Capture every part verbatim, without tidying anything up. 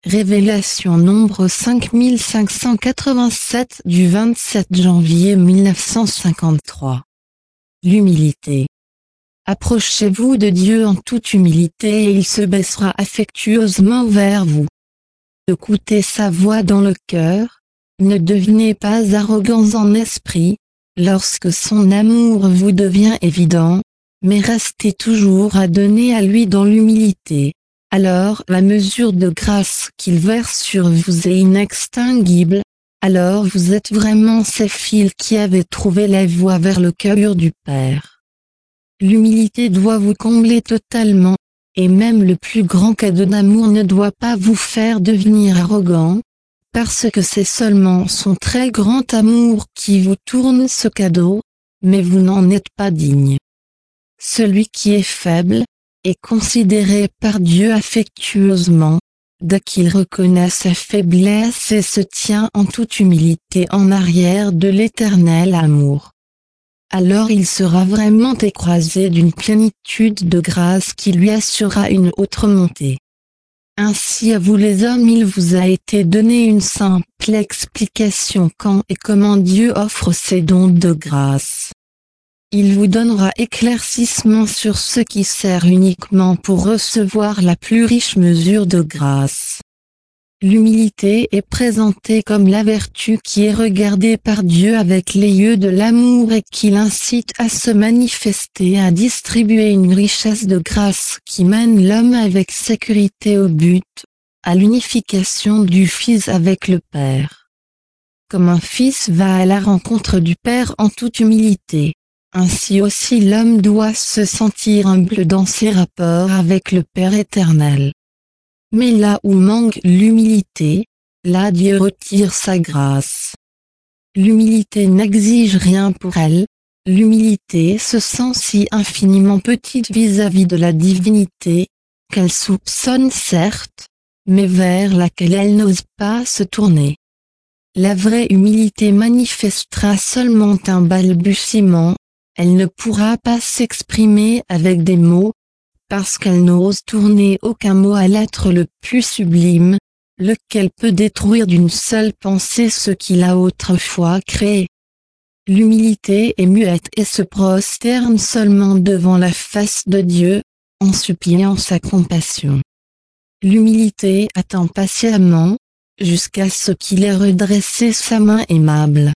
Révélation nombre cinq mille cinq cent quatre-vingt-sept du vingt-sept janvier mille neuf cent cinquante-trois. L'humilité. Approchez-vous de Dieu en toute humilité et il se baissera affectueusement vers vous. Écoutez sa voix dans le cœur, ne devenez pas arrogants en esprit, lorsque son amour vous devient évident, mais restez toujours à donner à lui dans l'humilité. Alors la mesure de grâce qu'il verse sur vous est inextinguible, alors vous êtes vraiment ces fils qui avaient trouvé la voie vers le cœur du Père. L'humilité doit vous combler totalement, et même le plus grand cadeau d'amour ne doit pas vous faire devenir arrogant, parce que c'est seulement son très grand amour qui vous tourne ce cadeau, mais vous n'en êtes pas digne. Celui qui est faible, est considéré par Dieu affectueusement, dès qu'il reconnaît sa faiblesse et se tient en toute humilité en arrière de l'éternel amour. Alors il sera vraiment écrasé d'une plénitude de grâce qui lui assurera une autre montée. Ainsi à vous les hommes il vous a été donné une simple explication quand et comment Dieu offre ses dons de grâce. Il vous donnera éclaircissement sur ce qui sert uniquement pour recevoir la plus riche mesure de grâce. L'humilité est présentée comme la vertu qui est regardée par Dieu avec les yeux de l'amour et qui l'incite à se manifester, à distribuer une richesse de grâce qui mène l'homme avec sécurité au but, à l'unification du Fils avec le Père. Comme un fils va à la rencontre du Père en toute humilité, ainsi aussi l'homme doit se sentir humble dans ses rapports avec le Père éternel. Mais là où manque l'humilité, là Dieu retire sa grâce. L'humilité n'exige rien pour elle, l'humilité se sent si infiniment petite vis-à-vis de la divinité, qu'elle soupçonne certes, mais vers laquelle elle n'ose pas se tourner. La vraie humilité manifestera seulement un balbutiement, elle ne pourra pas s'exprimer avec des mots, parce qu'elle n'ose tourner aucun mot à l'être le plus sublime, lequel peut détruire d'une seule pensée ce qu'il a autrefois créé. L'humilité est muette et se prosterne seulement devant la face de Dieu, en suppliant sa compassion. L'humilité attend patiemment, jusqu'à ce qu'il ait redressé sa main aimable.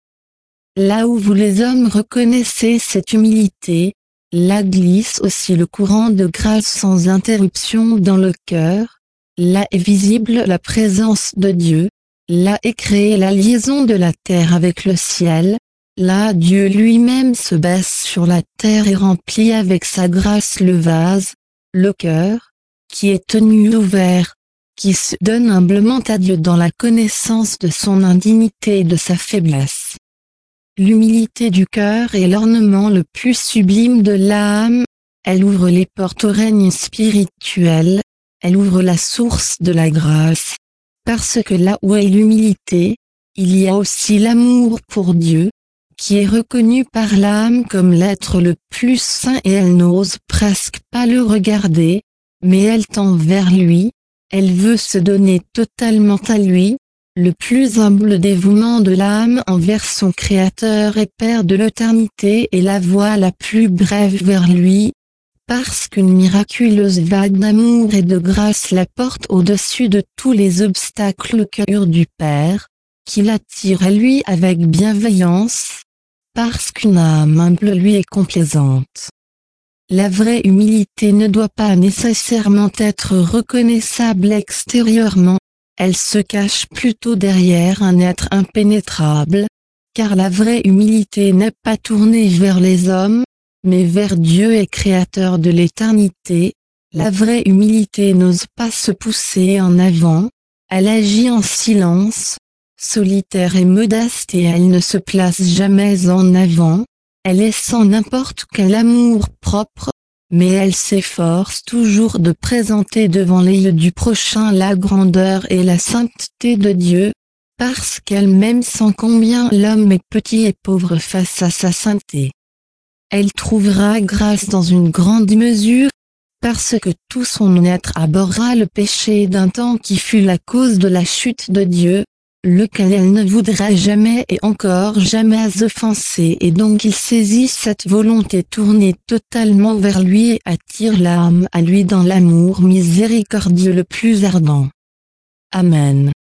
Là où vous les hommes reconnaissez cette humilité, là glisse aussi le courant de grâce sans interruption dans le cœur, là est visible la présence de Dieu, là est créée la liaison de la terre avec le ciel, là Dieu lui-même se baisse sur la terre et remplit avec sa grâce le vase, le cœur, qui est tenu ouvert, qui se donne humblement à Dieu dans la connaissance de son indignité et de sa faiblesse. L'humilité du cœur est l'ornement le plus sublime de l'âme, elle ouvre les portes au règne spirituel, elle ouvre la source de la grâce, parce que là où est l'humilité, il y a aussi l'amour pour Dieu, qui est reconnu par l'âme comme l'être le plus saint et elle n'ose presque pas le regarder, mais elle tend vers lui, elle veut se donner totalement à lui, le plus humble dévouement de l'âme envers son Créateur et Père de l'éternité est la voie la plus brève vers lui, parce qu'une miraculeuse vague d'amour et de grâce la porte au-dessus de tous les obstacles au cœur du Père, qui l'attire à lui avec bienveillance, parce qu'une âme humble lui est complaisante. La vraie humilité ne doit pas nécessairement être reconnaissable extérieurement, elle se cache plutôt derrière un être impénétrable, car la vraie humilité n'est pas tournée vers les hommes, mais vers Dieu et Créateur de l'éternité. La vraie humilité n'ose pas se pousser en avant, elle agit en silence, solitaire et modeste et elle ne se place jamais en avant, elle est sans n'importe quel amour propre, mais elle s'efforce toujours de présenter devant les yeux du prochain la grandeur et la sainteté de Dieu, parce qu'elle-même sent combien l'homme est petit et pauvre face à sa sainteté. Elle trouvera grâce dans une grande mesure, parce que tout son être abhorra le péché d'un temps qui fut la cause de la chute de Dieu, lequel elle ne voudra jamais et encore jamais offenser, et donc il saisit cette volonté tournée totalement vers lui et attire l'âme à lui dans l'amour miséricordieux le plus ardent. Amen.